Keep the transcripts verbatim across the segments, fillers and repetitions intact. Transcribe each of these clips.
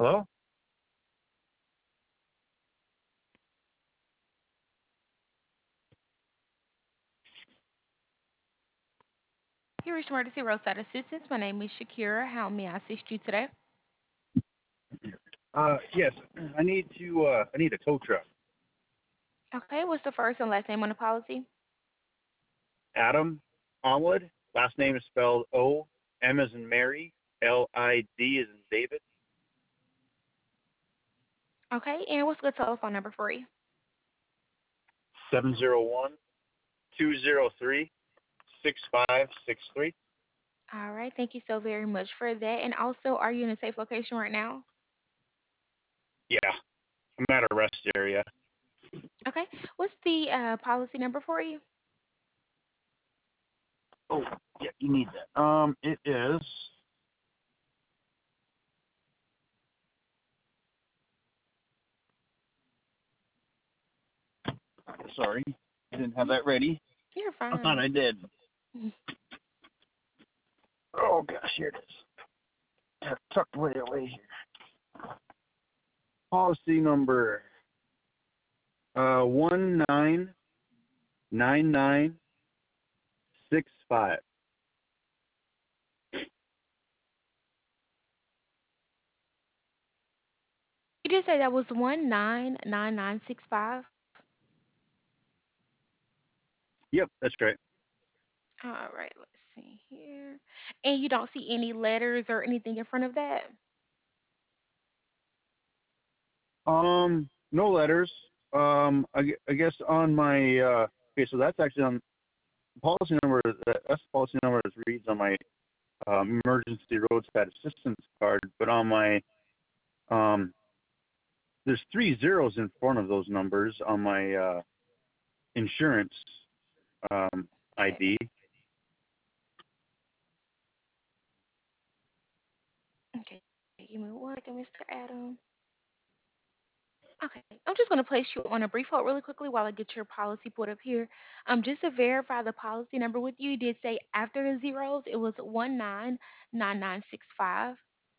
Hello? You reached Emergency Roadside Assistance. My name is Shakira. How may I assist you today? Uh, yes, I need to, uh, I need a tow truck. Okay, what's the first and last name on the policy? Adam Onwood. Last name is spelled O, M as in Mary, L I D as in David. Okay, and what's a good telephone number for you? Seven zero one two zero three six five six three. All right, thank you so very much for that. And also, are you in a safe location right now? Yeah, I'm at a rest area. Okay, what's the uh, policy number for you? Oh, yeah, you need that. Um, it is, sorry, I didn't have Mhm. that ready. You're I thought fine. I did. Mhm. Oh, gosh, here it is. I have it tucked way away here. Policy number, uh, one nine nine nine six five. You did say that was one nine nine nine six five. Yep, that's great. All right, let's see here. And you don't see any letters or anything in front of that? Um, no letters. Um, I, gue- I guess on my uh, okay, so that's actually on policy number. that- That's the policy number that reads on my um, emergency roadside assistance card, but on my um, there's three zeros in front of those numbers on my uh, insurance um, Okay, I D. okay. Give me one second, mister Adam. Okay, I'm just going to place you on a brief hold really quickly while I get your policy put up here. Um, just to verify the policy number with you, you did say after the zeros, it was one nine nine nine six five.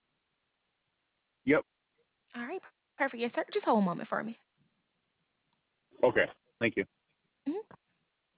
Yep. All right, perfect. Yes, sir. Just hold a moment for me. Okay. Thank you. Mhm.